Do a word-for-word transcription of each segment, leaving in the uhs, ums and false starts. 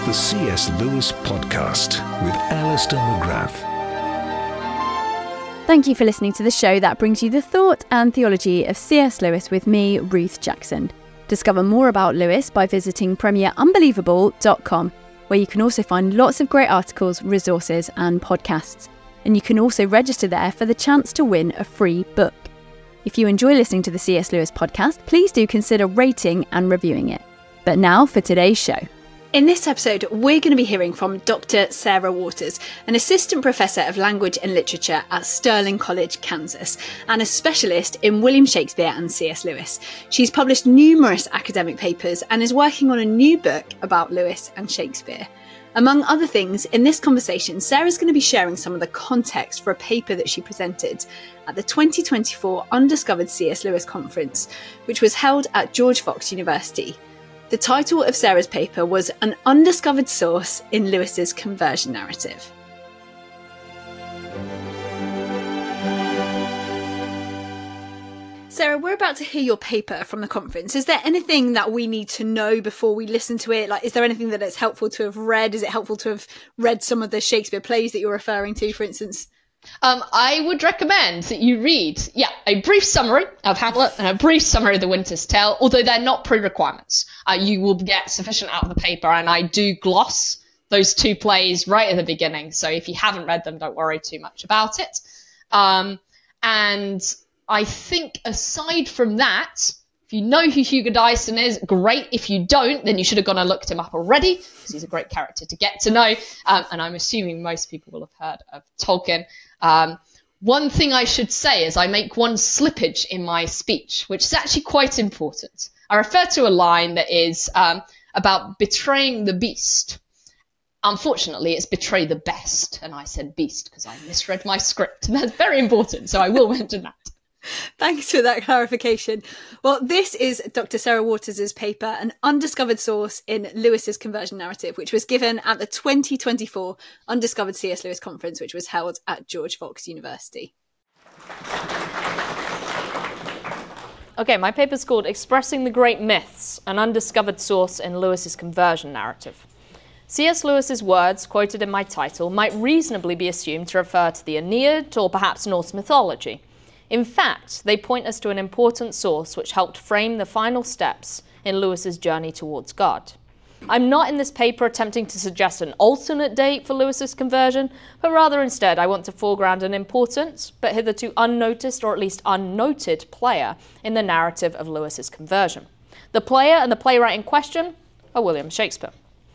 The C S Lewis Podcast with Alistair McGrath. Thank you for listening to the show that brings you the thought and theology of C S Lewis with me, Ruth Jackson. Discover more about Lewis by visiting premier unbelievable dot com, where you can also find lots of great articles, resources and podcasts. And you can also register there for the chance to win a free book. If you enjoy listening to the C S Lewis Podcast, please do consider rating and reviewing it. But now for today's show. In this episode, we're going to be hearing from Doctor Sarah Waters, an assistant professor of language and literature at Sterling College, Kansas, and a specialist in William Shakespeare and C S Lewis. She's published numerous academic papers and is working on a new book about Lewis and Shakespeare. Among other things, in this conversation, Sarah's going to be sharing some of the context for a paper that she presented at the twenty twenty-four Undiscovered C S Lewis Conference, which was held at George Fox University. The title of Sarah's paper was An Undiscovered Source in Lewis's Conversion Narrative. Sarah, we're about to hear your paper from the conference. Is there anything that we need to know before we listen to it? Like, is there anything that it's helpful to have read? Is it helpful to have read some of the Shakespeare plays that you're referring to, for instance? Um, I would recommend that you read, yeah, a brief summary of Hamlet and a brief summary of The Winter's Tale, although they're not pre-requirements. Uh, you will get sufficient out of the paper, and I do gloss those two plays right at the beginning. So if you haven't read them, don't worry too much about it. Um, and I think aside from that, if you know who Hugo Dyson is, great. If you don't, then you should have gone and looked him up already, because he's a great character to get to know. Um, and I'm assuming most people will have heard of Tolkien. Um, one thing I should say is I make one slippage in my speech, which is actually quite important. I refer to a line that is um, about betraying the beast. Unfortunately, it's betray the best. And I said beast because I misread my script. And that's very important, so I will mention that. Thanks for that clarification. Well, this is Doctor Sarah Waters' paper, An Undiscovered Source in Lewis's Conversion Narrative, which was given at the twenty twenty-four Undiscovered C S Lewis Conference, which was held at George Fox University. Okay, my paper's called Expressing the Great Myths, An Undiscovered Source in Lewis's Conversion Narrative. C S Lewis's words, quoted in my title, might reasonably be assumed to refer to the Aeneid or perhaps Norse mythology. In fact, they point us to an important source which helped frame the final steps in Lewis's journey towards God. I'm not in this paper attempting to suggest an alternate date for Lewis's conversion, but rather instead I want to foreground an important, but hitherto unnoticed or at least unnoted player in the narrative of Lewis's conversion. The player and the playwright in question are William Shakespeare.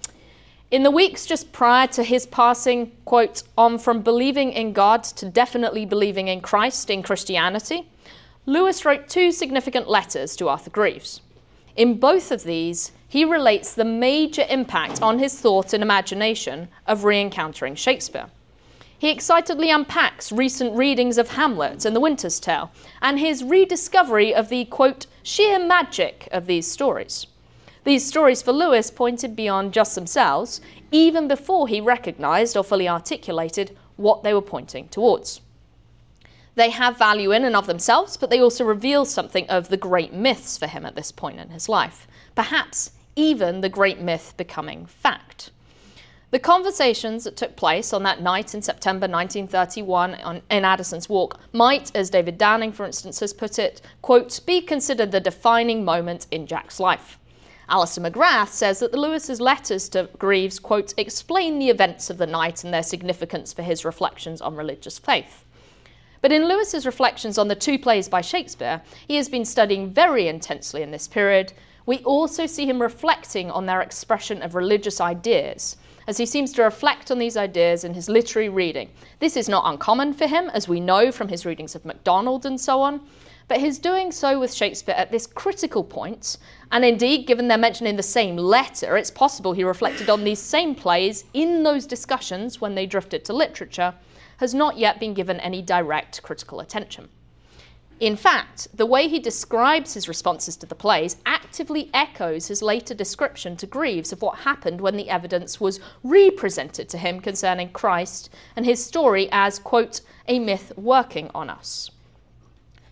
In the weeks just prior to his passing, quote, on from believing in God to definitely believing in Christ in Christianity, Lewis wrote two significant letters to Arthur Greeves. In both of these, he relates the major impact on his thought and imagination of re-encountering Shakespeare. He excitedly unpacks recent readings of Hamlet and The Winter's Tale, and his rediscovery of the, quote, sheer magic of these stories. These stories for Lewis pointed beyond just themselves, even before he recognised or fully articulated what they were pointing towards. They have value in and of themselves, but they also reveal something of the great myths for him at this point in his life, perhaps even the great myth becoming fact. The conversations that took place on that night in September nineteen thirty-one on, in Addison's Walk might, as David Downing, for instance, has put it, quote, be considered the defining moment in Jack's life. Alistair McGrath says that the Lewis's letters to Greeves, quote, explain the events of the night and their significance for his reflections on religious faith. But in Lewis's reflections on the two plays by Shakespeare, he has been studying very intensely in this period. We also see him reflecting on their expression of religious ideas, as he seems to reflect on these ideas in his literary reading. This is not uncommon for him, as we know from his readings of MacDonald and so on, but his doing so with Shakespeare at this critical point, and indeed, given they're mentioned in the same letter, it's possible he reflected on these same plays in those discussions when they drifted to literature, has not yet been given any direct critical attention. In fact, the way he describes his responses to the plays actively echoes his later description to Greeves of what happened when the evidence was represented to him concerning Christ and his story as, quote, a myth working on us.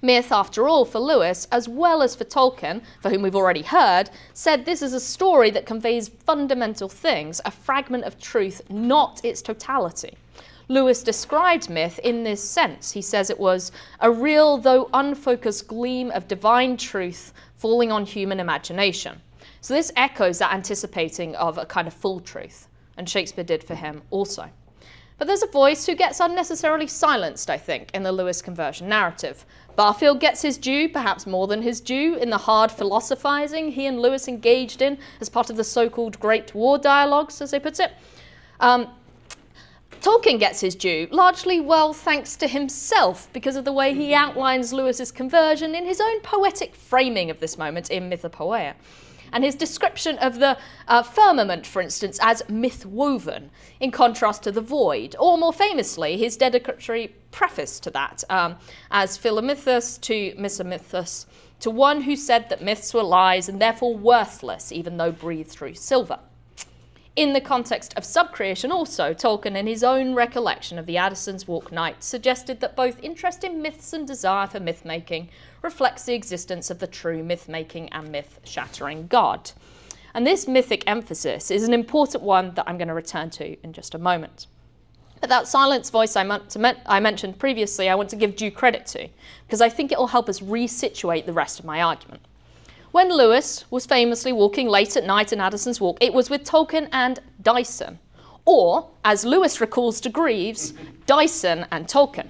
Myth, after all, for Lewis, as well as for Tolkien, for whom we've already heard, said this is a story that conveys fundamental things, a fragment of truth, not its totality. Lewis described myth in this sense. He says it was a real, though unfocused gleam of divine truth falling on human imagination. So this echoes that anticipating of a kind of full truth, and Shakespeare did for him also. But there's a voice who gets unnecessarily silenced, I think, in the Lewis conversion narrative. Barfield gets his due, perhaps more than his due, in the hard philosophizing he and Lewis engaged in as part of the so-called Great War dialogues, as they put it. Um, Tolkien gets his due, largely, well, thanks to himself, because of the way he outlines Lewis's conversion in his own poetic framing of this moment in Mythopoeia. And his description of the uh, firmament, for instance, as myth-woven, in contrast to the void, or more famously, his dedicatory preface to that, um, as Philomythus to Misomythus, to one who said that myths were lies and therefore worthless, even though breathed through silver. In the context of subcreation also, Tolkien, in his own recollection of the Addison's Walk Night, suggested that both interest in myths and desire for myth-making reflects the existence of the true myth-making and myth-shattering God. And this mythic emphasis is an important one that I'm going to return to in just a moment. But that silence voice I, meant, I mentioned previously, I want to give due credit to, because I think it will help us resituate the rest of my argument. When Lewis was famously walking late at night in Addison's Walk, it was with Tolkien and Dyson, or, as Lewis recalls to Greaves, Dyson and Tolkien,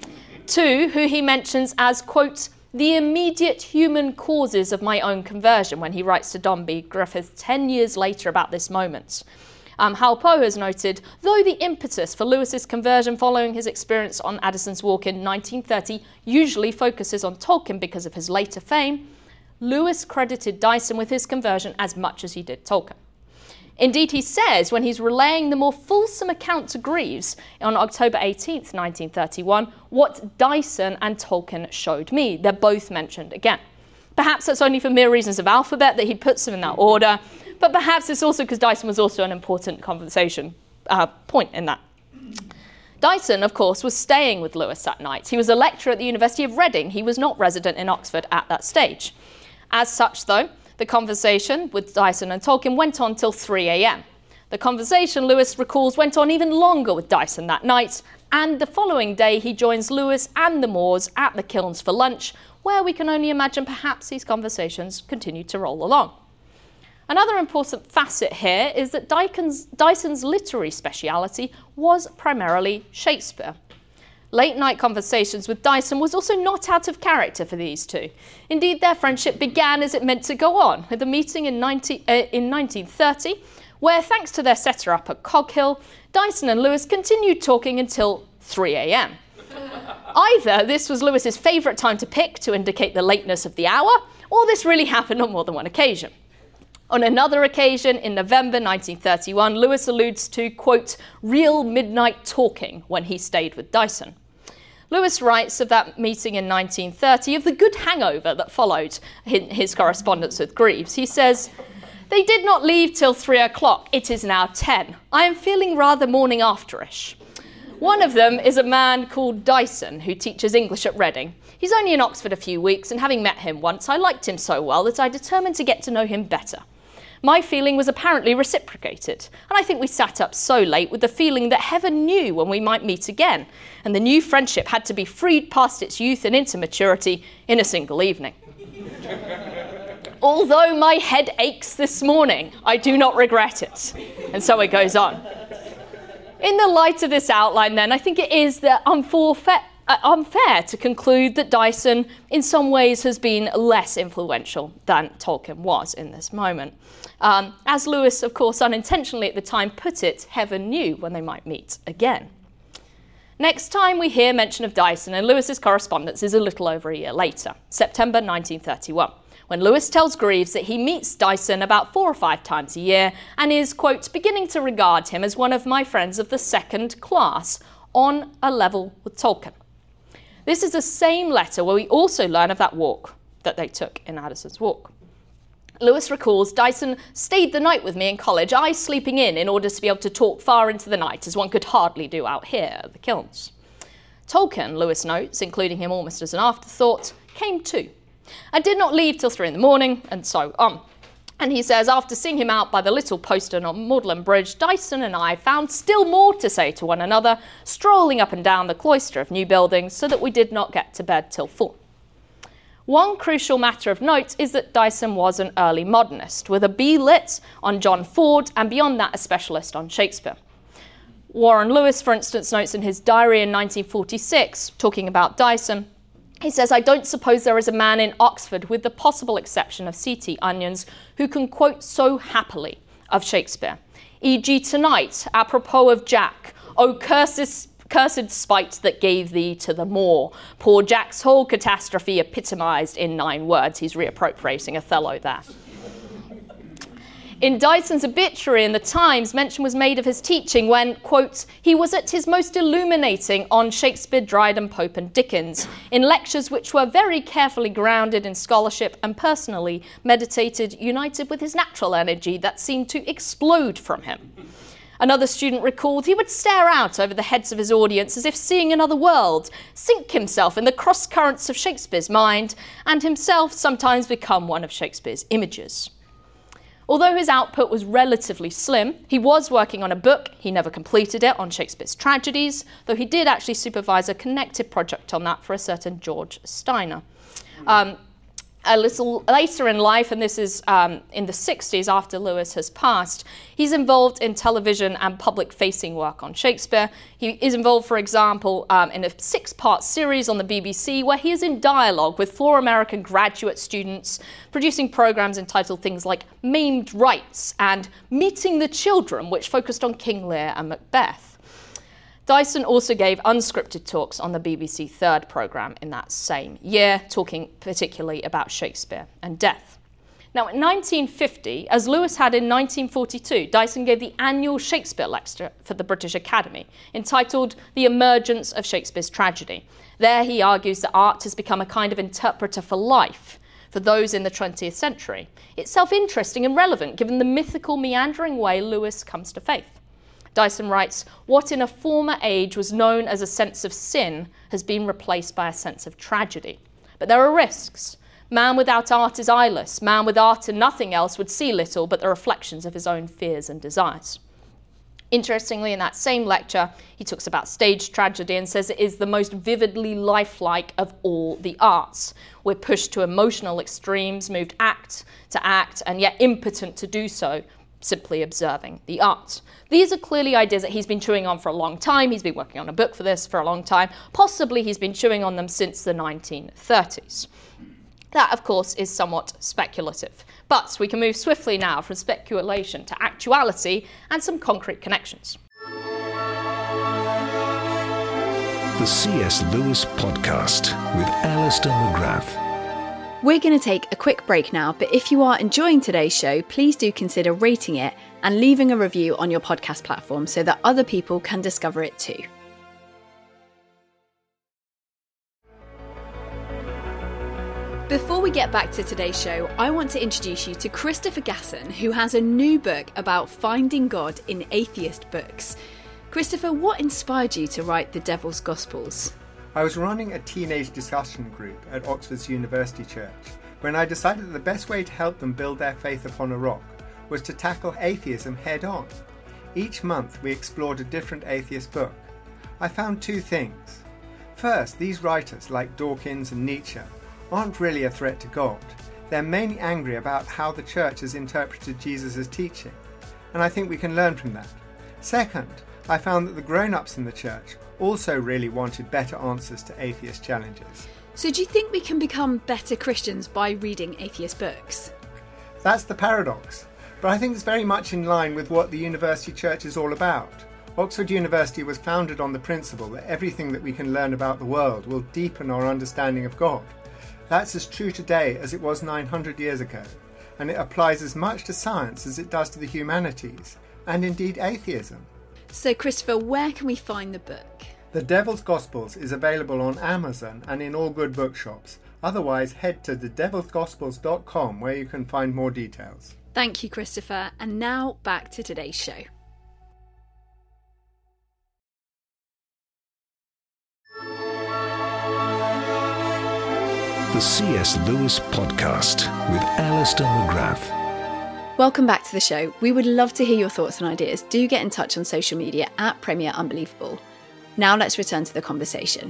two who he mentions as, quote, the immediate human causes of my own conversion, when he writes to Dombey Griffith ten years later about this moment. Um, Hal Poe has noted, though the impetus for Lewis's conversion following his experience on Addison's Walk in nineteen thirty usually focuses on Tolkien because of his later fame, Lewis credited Dyson with his conversion as much as he did Tolkien. Indeed, he says, when he's relaying the more fulsome account to Greaves on October eighteenth, nineteen thirty-one, what Dyson and Tolkien showed me. They're both mentioned again. Perhaps that's only for mere reasons of alphabet that he puts them in that order, but perhaps it's also because Dyson was also an important conversation uh, point in that. Dyson, of course, was staying with Lewis that night. He was a lecturer at the University of Reading. He was not resident in Oxford at that stage. As such, though, the conversation with Dyson and Tolkien went on till three a.m. The conversation, Lewis recalls, went on even longer with Dyson that night, and the following day he joins Lewis and the Moores at the Kilns for lunch, where we can only imagine perhaps these conversations continued to roll along. Another important facet here is that Dyson's, Dyson's literary speciality was primarily Shakespeare. Late-night conversations with Dyson was also not out of character for these two. Indeed, their friendship began as it meant to go on, with a meeting in, nineteen, uh, in nineteen thirty, where, thanks to their setter-up at Coghill, Dyson and Lewis continued talking until three a.m. Either this was Lewis's favourite time to pick to indicate the lateness of the hour, or this really happened on more than one occasion. On another occasion, in November nineteen thirty-one, Lewis alludes to, quote, real midnight talking when he stayed with Dyson. Lewis writes of that meeting in nineteen thirty of the good hangover that followed in his correspondence with Greaves. He says, they did not leave till three o'clock. It is now ten. I am feeling rather morning afterish. One of them is a man called Dyson, who teaches English at Reading. He's only in Oxford a few weeks, and having met him once, I liked him so well that I determined to get to know him better. My feeling was apparently reciprocated, and I think we sat up so late with the feeling that heaven knew when we might meet again, and the new friendship had to be freed past its youth and into maturity in a single evening. Although my head aches this morning, I do not regret it. And so it goes on. In the light of this outline, then, I think it is the unfair, uh, unfair to conclude that Dyson, in some ways, has been less influential than Tolkien was in this moment. Um, as Lewis, of course, unintentionally at the time put it, heaven knew when they might meet again. Next time we hear mention of Dyson and Lewis's correspondence is a little over a year later, September nineteen thirty-one, when Lewis tells Greaves that he meets Dyson about four or five times a year and is, quote, beginning to regard him as one of my friends of the second class, on a level with Tolkien. This is the same letter where we also learn of that walk that they took in Addison's Walk. Lewis recalls, Dyson stayed the night with me in college, I sleeping in in order to be able to talk far into the night, as one could hardly do out here at the Kilns. Tolkien, Lewis notes, including him almost as an afterthought, came too. I did not leave till three in the morning, and so on. And he says, after seeing him out by the little postern on Magdalen Bridge, Dyson and I found still more to say to one another, strolling up and down the cloister of New Buildings, so that we did not get to bed till four. One crucial matter of note is that Dyson was an early modernist, with a B Lit on John Ford, and beyond that a specialist on Shakespeare. Warren Lewis, for instance, notes in his diary in nineteen forty-six, talking about Dyson, he says, I don't suppose there is a man in Oxford, with the possible exception of C T Onions, who can quote so happily of Shakespeare. for example tonight, apropos of Jack, O cursed, cursed spite that gave thee to the moor. Poor Jack's whole catastrophe epitomised in nine words. He's reappropriating Othello there. In Dyson's obituary in the Times, mention was made of his teaching when, quote, he was at his most illuminating on Shakespeare, Dryden, Pope and Dickens, in lectures which were very carefully grounded in scholarship and personally meditated, united with his natural energy that seemed to explode from him. Another student recalled he would stare out over the heads of his audience as if seeing another world, sink himself in the cross-currents of Shakespeare's mind, and himself sometimes become one of Shakespeare's images. Although his output was relatively slim, he was working on a book, he never completed it, on Shakespeare's tragedies, though he did actually supervise a connected project on that for a certain George Steiner. Um, a little later in life, and this is um, in the sixties after Lewis has passed, he's involved in television and public-facing work on Shakespeare. He is involved, for example, um, in a six-part series on the B B C where he is in dialogue with four American graduate students, producing programs entitled things like Maimed Rights and Meeting the Children, which focused on King Lear and Macbeth. Dyson also gave unscripted talks on the B B C Third programme in that same year, talking particularly about Shakespeare and death. Now, in nineteen fifty, as Lewis had in nineteen forty-two, Dyson gave the annual Shakespeare lecture for the British Academy, entitled The Emergence of Shakespeare's Tragedy. There he argues that art has become a kind of interpreter for life, for those in the twentieth century. It's self-interesting and relevant, given the mythical, meandering way Lewis comes to faith. Dyson writes, what in a former age was known as a sense of sin has been replaced by a sense of tragedy. But there are risks. Man without art is eyeless. Man with art and nothing else would see little but the reflections of his own fears and desires. Interestingly, in that same lecture, he talks about stage tragedy and says it is the most vividly lifelike of all the arts. We're pushed to emotional extremes, moved act to act, and yet impotent to do so, simply observing the art. These are clearly ideas that he's been chewing on for a long time. He's been working on a book for this for a long time. Possibly he's been chewing on them since the nineteen thirties. That, of course, is somewhat speculative. But we can move swiftly now from speculation to actuality and some concrete connections. The C S Lewis Podcast with Alistair McGrath. We're going to take a quick break now, but if you are enjoying today's show, please do consider rating it and leaving a review on your podcast platform so that other people can discover it too. Before we get back to today's show, I want to introduce you to Christopher Gasson, who has a new book about finding God in atheist books. Christopher, what inspired you to write The Devil's Gospels? I was running a teenage discussion group at Oxford's University Church when I decided that the best way to help them build their faith upon a rock was to tackle atheism head-on. Each month we explored a different atheist book. I found two things. First, these writers, like Dawkins and Nietzsche, aren't really a threat to God. They're mainly angry about how the church has interpreted Jesus' teaching, and I think we can learn from that. Second, I found that the grown-ups in the church also really wanted better answers to atheist challenges. So do you think we can become better Christians by reading atheist books? That's the paradox, but I think it's very much in line with what the University Church is all about. Oxford University was founded on the principle that everything that we can learn about the world will deepen our understanding of God. That's as true today as it was nine hundred years ago, and it applies as much to science as it does to the humanities, and indeed atheism. So Christopher, where can we find the book? The Devil's Gospels is available on Amazon and in all good bookshops. Otherwise, head to the devils gospels dot com where you can find more details. Thank you, Christopher. And now back to today's show. The C S Lewis Podcast with Alistair McGrath. Welcome back to the show. We would love to hear your thoughts and ideas. Do get in touch on social media at Premier Unbelievable. Now let's return to the conversation.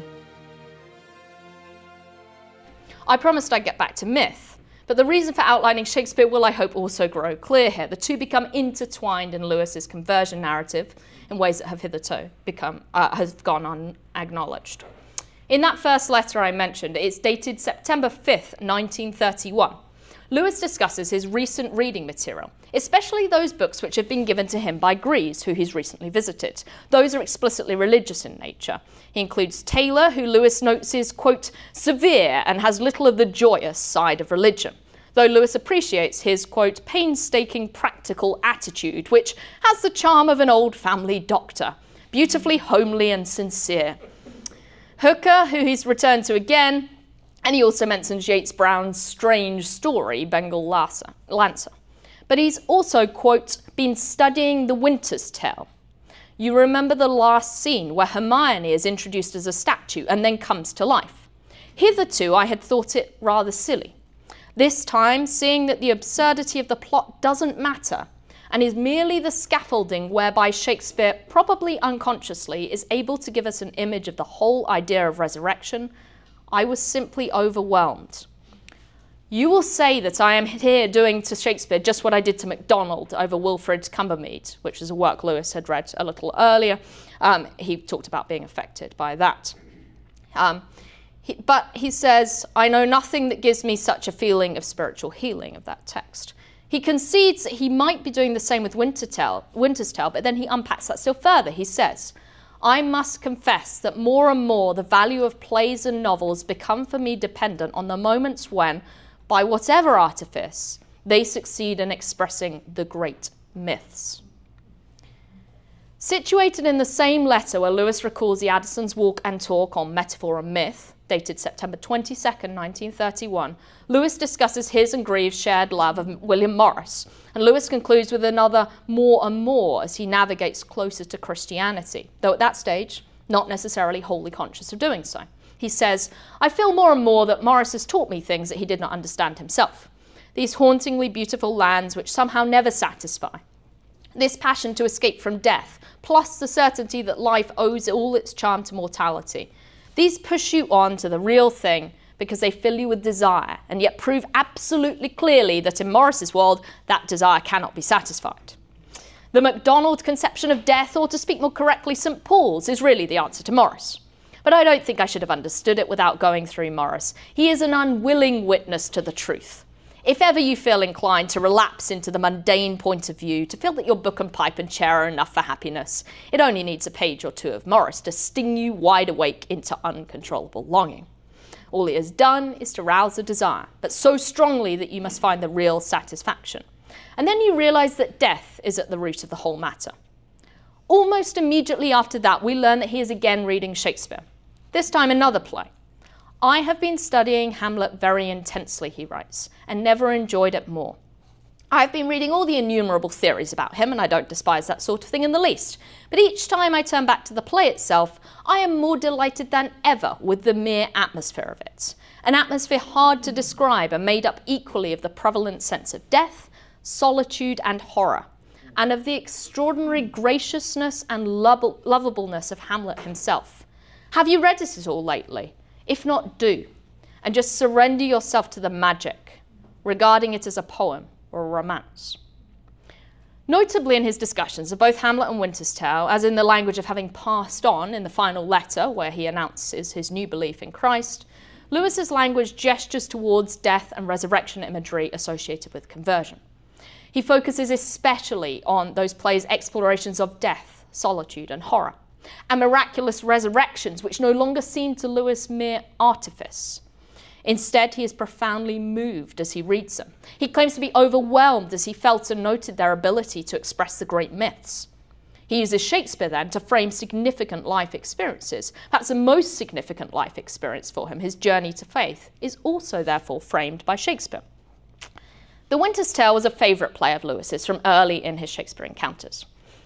I promised I'd get back to myth, but the reason for outlining Shakespeare will, I hope, also grow clear here. The two become intertwined in Lewis's conversion narrative in ways that have hitherto become uh, have gone unacknowledged. In that first letter I mentioned, it's dated September fifth, nineteen thirty-one. Lewis discusses his recent reading material, especially those books which have been given to him by Greaves, who he's recently visited. Those are explicitly religious in nature. He includes Taylor, who Lewis notes is, quote, severe and has little of the joyous side of religion, though Lewis appreciates his, quote, painstaking practical attitude, which has the charm of an old family doctor, beautifully homely and sincere. Hooker, who he's returned to again, and he also mentions Yates Brown's strange story, Bengal Lancer. But he's also, quote, been studying The Winter's Tale. You remember the last scene where Hermione is introduced as a statue and then comes to life. Hitherto I had thought it rather silly. This time, seeing that the absurdity of the plot doesn't matter and is merely the scaffolding whereby Shakespeare, probably unconsciously, is able to give us an image of the whole idea of resurrection, I was simply overwhelmed. You will say that I am here doing to Shakespeare just what I did to MacDonald over Wilfrid Cumbermead, which is a work Lewis had read a little earlier. Um, he talked about being affected by that. Um, he, but he says, I know nothing that gives me such a feeling of spiritual healing of that text. He concedes that he might be doing the same with Winter Tale, Winter's Tale, but then he unpacks that still further. He says, I must confess that more and more the value of plays and novels become for me dependent on the moments when, by whatever artifice, they succeed in expressing the great myths. Situated in the same letter where Lewis recalls the Addison's walk and talk on metaphor and myth, dated September twenty-second, nineteen thirty-one, Lewis discusses his and Greaves' shared love of William Morris, and Lewis concludes with another more and more as he navigates closer to Christianity, though at that stage, not necessarily wholly conscious of doing so. He says, I feel more and more that Morris has taught me things that he did not understand himself. These hauntingly beautiful lands which somehow never satisfy. This passion to escape from death, plus the certainty that life owes all its charm to mortality. These push you on to the real thing because they fill you with desire and yet prove absolutely clearly that in Morris's world, that desire cannot be satisfied. The MacDonald conception of death, or to speak more correctly, Saint Paul's, is really the answer to Morris. But I don't think I should have understood it without going through Morris. He is an unwilling witness to the truth. If ever you feel inclined to relapse into the mundane point of view, to feel that your book and pipe and chair are enough for happiness, it only needs a page or two of Morris to sting you wide awake into uncontrollable longing. All he has done is to rouse a desire, but so strongly that you must find the real satisfaction. And then you realise that death is at the root of the whole matter. Almost immediately after that, we learn that he is again reading Shakespeare, this time another play. I have been studying Hamlet very intensely, he writes, and never enjoyed it more. I have been reading all the innumerable theories about him, and I don't despise that sort of thing in the least. But each time I turn back to the play itself, I am more delighted than ever with the mere atmosphere of it. An atmosphere hard to describe and made up equally of the prevalent sense of death, solitude, and horror, and of the extraordinary graciousness and lov- lovableness of Hamlet himself. Have you read it at all lately? If not, do, and just surrender yourself to the magic, regarding it as a poem or a romance. Notably in his discussions of both Hamlet and Winter's Tale, as in the language of having passed on in the final letter where he announces his new belief in Christ, Lewis's language gestures towards death and resurrection imagery associated with conversion. He focuses especially on those plays' explorations of death, solitude, and horror, and miraculous resurrections which no longer seem to Lewis mere artifice. Instead, he is profoundly moved as he reads them. He claims to be overwhelmed as he felt and noted their ability to express the great myths. He uses Shakespeare then to frame significant life experiences. Perhaps the most significant life experience for him, his journey to faith, is also therefore framed by Shakespeare. The Winter's Tale was a favourite play of Lewis's from early in his Shakespeare encounters.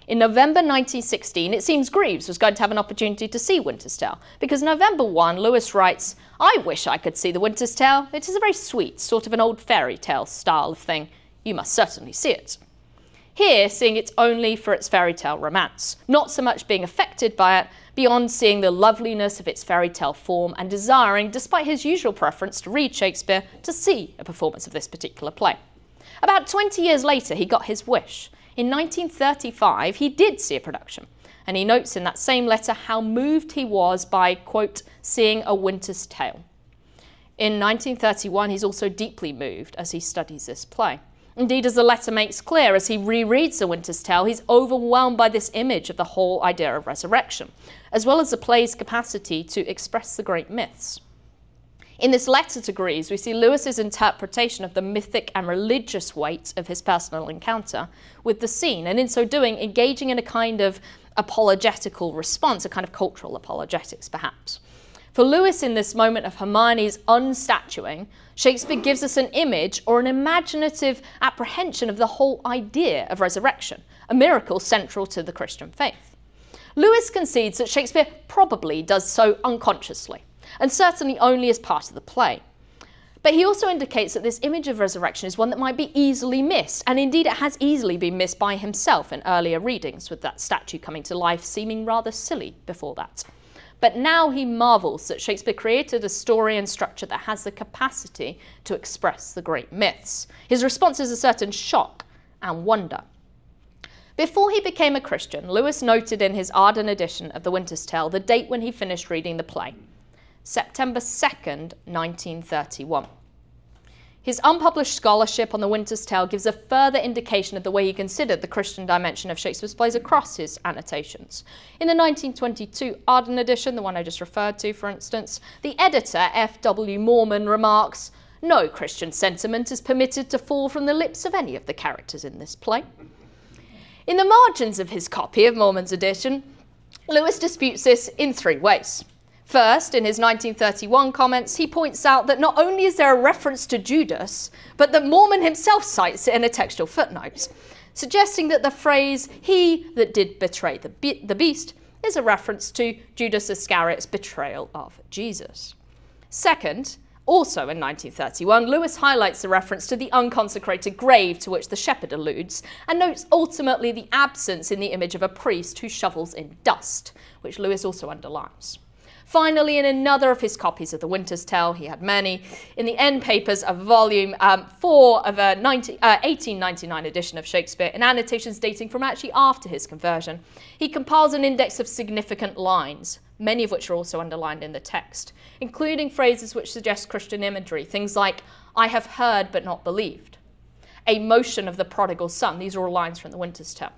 In November nineteen sixteen, it seems Greaves was going to have an opportunity to see Winter's Tale, because November first, Lewis writes, "I wish I could see the Winter's Tale. It is a very sweet, sort of an old fairy tale style of thing. You must certainly see it." Here, seeing it only for its fairy tale romance, not so much being affected by it, beyond seeing the loveliness of its fairy tale form and desiring, despite his usual preference to read Shakespeare, to see a performance of this particular play. About twenty years later, he got his wish. In nineteen thirty-five, he did see a production, and he notes in that same letter how moved he was by, quote, seeing A Winter's Tale. In nineteen thirty-one, he's also deeply moved as he studies this play. Indeed, as the letter makes clear, as he rereads A Winter's Tale, he's overwhelmed by this image of the whole idea of resurrection, as well as the play's capacity to express the great myths. In this letter to Greaves, we see Lewis's interpretation of the mythic and religious weight of his personal encounter with the scene, and in so doing, engaging in a kind of apologetical response, a kind of cultural apologetics, perhaps. For Lewis, in this moment of Hermione's unstatuing, Shakespeare gives us an image or an imaginative apprehension of the whole idea of resurrection, a miracle central to the Christian faith. Lewis concedes that Shakespeare probably does so unconsciously, and certainly only as part of the play. But he also indicates that this image of resurrection is one that might be easily missed, and indeed it has easily been missed by himself in earlier readings, with that statue coming to life seeming rather silly before that. But now he marvels that Shakespeare created a story and structure that has the capacity to express the great myths. His response is a certain shock and wonder. Before he became a Christian, Lewis noted in his Arden edition of The Winter's Tale the date when he finished reading the play, September second, nineteen thirty-one. His unpublished scholarship on The Winter's Tale gives a further indication of the way he considered the Christian dimension of Shakespeare's plays across his annotations. In the nineteen twenty-two Arden edition, the one I just referred to, for instance, the editor, F W Moorman, remarks, "No Christian sentiment is permitted to fall from the lips of any of the characters in this play." In the margins of his copy of Moorman's edition, Lewis disputes this in three ways. First, in his nineteen thirty-one comments, he points out that not only is there a reference to Judas, but that Moorman himself cites it in a textual footnote, suggesting that the phrase, "he that did betray the, be- the beast," is a reference to Judas Iscariot's betrayal of Jesus. Second, also in nineteen thirty-one, Lewis highlights the reference to the unconsecrated grave to which the shepherd alludes, and notes ultimately the absence in the image of a priest who shovels in dust, which Lewis also underlines. Finally, in another of his copies of The Winter's Tale, he had many, in the end papers of volume um, four of a nineteen, uh, eighteen ninety-nine edition of Shakespeare, in annotations dating from actually after his conversion, he compiles an index of significant lines, many of which are also underlined in the text, including phrases which suggest Christian imagery, things like, "I have heard but not believed," "a motion of the prodigal son." These are all lines from The Winter's Tale.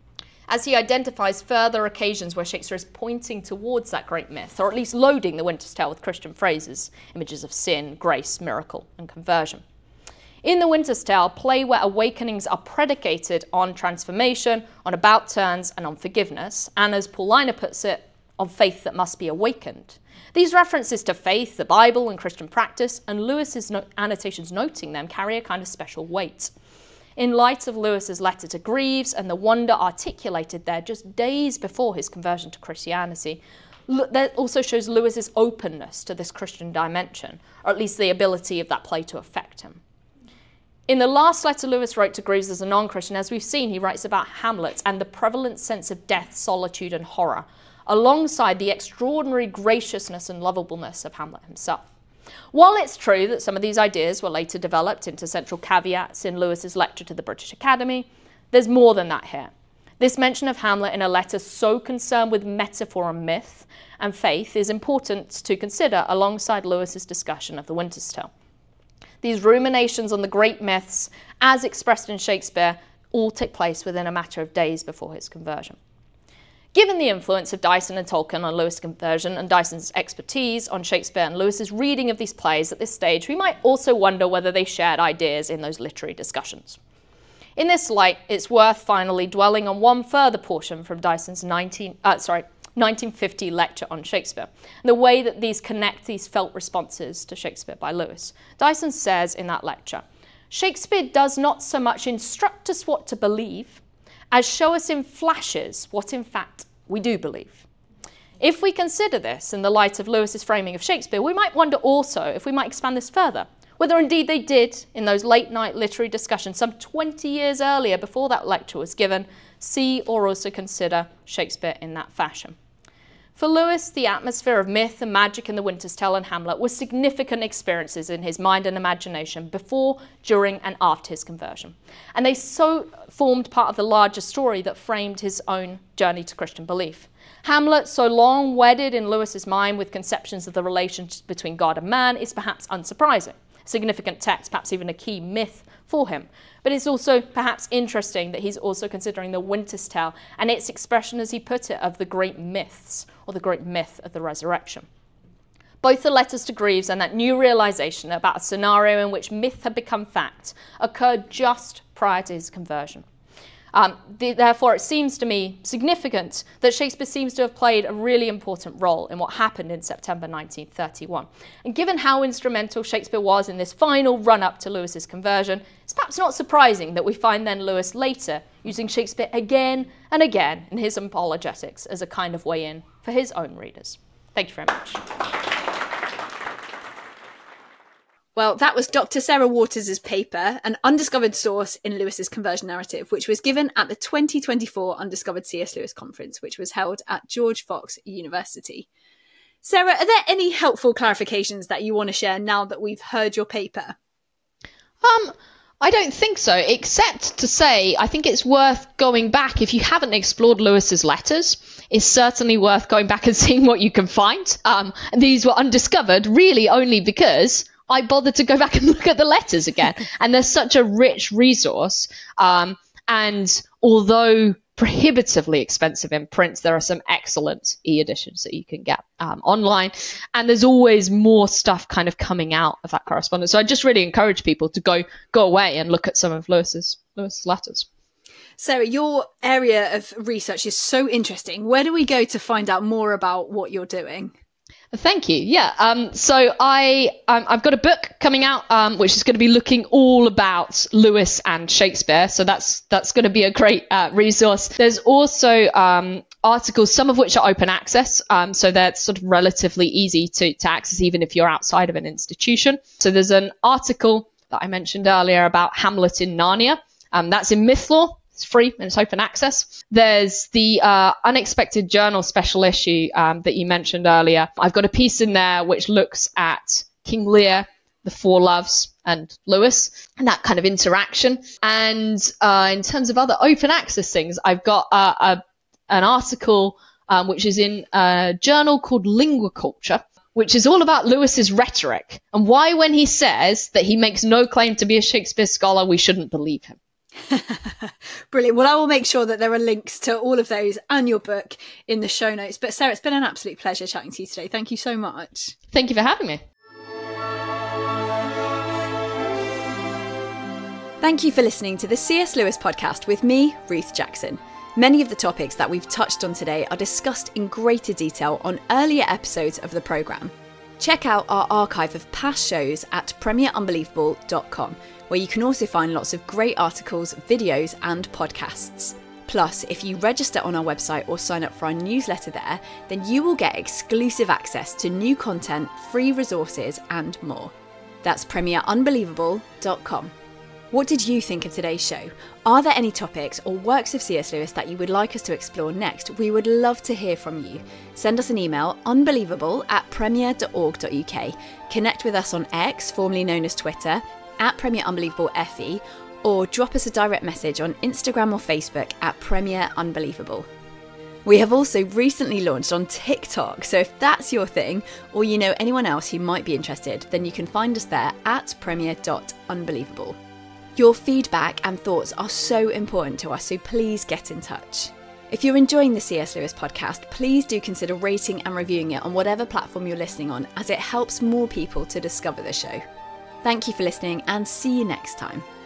As he identifies further occasions where Shakespeare is pointing towards that great myth, or at least loading The Winter's Tale with Christian phrases, images of sin, grace, miracle, and conversion. In The Winter's Tale, a play where awakenings are predicated on transformation, on about turns, and on forgiveness, and as Paulina puts it, on faith that must be awakened. These references to faith, the Bible, and Christian practice, and Lewis's no- annotations noting them, carry a kind of special weight. In light of Lewis's letter to Greaves and the wonder articulated there just days before his conversion to Christianity, that also shows Lewis's openness to this Christian dimension, or at least the ability of that play to affect him. In the last letter Lewis wrote to Greaves as a non-Christian, as we've seen, he writes about Hamlet and the prevalent sense of death, solitude, and horror, alongside the extraordinary graciousness and lovableness of Hamlet himself. While it's true that some of these ideas were later developed into central caveats in Lewis's lecture to the British Academy, there's more than that here. This mention of Hamlet in a letter so concerned with metaphor and myth and faith is important to consider alongside Lewis's discussion of The Winter's Tale. These ruminations on the great myths, as expressed in Shakespeare, all take place within a matter of days before his conversion. Given the influence of Dyson and Tolkien on Lewis' conversion and Dyson's expertise on Shakespeare and Lewis's reading of these plays at this stage, we might also wonder whether they shared ideas in those literary discussions. In this light, it's worth finally dwelling on one further portion from Dyson's nineteen, uh, sorry, nineteen fifty lecture on Shakespeare, and the way that these connect these felt responses to Shakespeare by Lewis. Dyson says in that lecture, "Shakespeare does not so much instruct us what to believe as show us in flashes what in fact we do believe. If we consider this in the light of Lewis's framing of Shakespeare, we might wonder also if we might expand this further, whether indeed they did, in those late-night literary discussions some twenty years earlier before that lecture was given, see or also consider Shakespeare in that fashion. For Lewis, the atmosphere of myth and magic in The Winter's Tale and Hamlet were significant experiences in his mind and imagination before, during and after his conversion. And they so formed part of the larger story that framed his own journey to Christian belief. Hamlet, so long wedded in Lewis's mind with conceptions of the relationship between God and man, is perhaps unsurprising. A significant text, perhaps even a key myth for him. But it's also perhaps interesting that he's also considering The Winter's Tale and its expression, as he put it, of the great myths, or the great myth of the resurrection. Both the letters to Greaves and that new realization about a scenario in which myth had become fact occurred just prior to his conversion. Um, the, therefore, it seems to me significant that Shakespeare seems to have played a really important role in what happened in September nineteen thirty-one. And given how instrumental Shakespeare was in this final run-up to Lewis's conversion, it's perhaps not surprising that we find then Lewis later using Shakespeare again and again in his apologetics as a kind of way in for his own readers. Thank you very much. Well, that was Doctor Sarah Waters' paper, An Undiscovered Source in Lewis's Conversion Narrative, which was given at the twenty twenty-four Undiscovered C S Lewis Conference, which was held at George Fox University. Sarah, are there any helpful clarifications that you want to share now that we've heard your paper? Um, I don't think so, except to say I think it's worth going back. If you haven't explored Lewis's letters, it's certainly worth going back and seeing what you can find. Um, these were undiscovered really only because I bothered to go back and look at the letters again. And there's such a rich resource. Um, and although prohibitively expensive in print, there are some excellent e-editions that you can get um, online. And there's always more stuff kind of coming out of that correspondence. So I just really encourage people to go go away and look at some of Lewis's, Lewis's letters. Sarah, your area of research is so interesting. Where do we go to find out more about what you're doing? Thank you. Yeah. Um, so I, um, I've got a book coming out, um, which is going to be looking all about Lewis and Shakespeare. So that's, that's going to be a great uh, resource. There's also um, articles, some of which are open access. Um, so they're sort of relatively easy to, to access, even if you're outside of an institution. So there's an article that I mentioned earlier about Hamlet in Narnia. Um, that's in Mythlaw. It's free and it's open access. There's the uh, Unexpected Journal special issue um, that you mentioned earlier. I've got a piece in there which looks at King Lear, the Four Loves, and Lewis, and that kind of interaction. And uh, in terms of other open access things, I've got uh, a, an article um, which is in a journal called Lingua Culture, which is all about Lewis's rhetoric and why when he says that he makes no claim to be a Shakespeare scholar, we shouldn't believe him. Brilliant. Well, I will make sure that there are links to all of those and your book in the show notes. But Sarah, it's been an absolute pleasure chatting to you today. Thank you so much. Thank you for having me. Thank you for listening to the C S Lewis podcast with me, Ruth Jackson. Many of the topics that we've touched on today are discussed in greater detail on earlier episodes of the programme. Check out our archive of past shows at premier unbelievable dot com, where you can also find lots of great articles, videos and podcasts. Plus, if you register on our website or sign up for our newsletter there, then you will get exclusive access to new content, free resources and more. That's premier unbelievable dot com. What did you think of today's show? Are there any topics or works of C S Lewis that you would like us to explore next? We would love to hear from you. Send us an email, unbelievable at premier dot org dot U K. Connect with us on X, formerly known as Twitter, at Premier Unbelievable F E, or drop us a direct message on Instagram or Facebook at Premier Unbelievable. We have also recently launched on TikTok, so if that's your thing, or you know anyone else who might be interested, then you can find us there at premier dot unbelievable. Your feedback and thoughts are so important to us, so please get in touch. If you're enjoying the C S Lewis podcast, please do consider rating and reviewing it on whatever platform you're listening on, as it helps more people to discover the show. Thank you for listening and see you next time.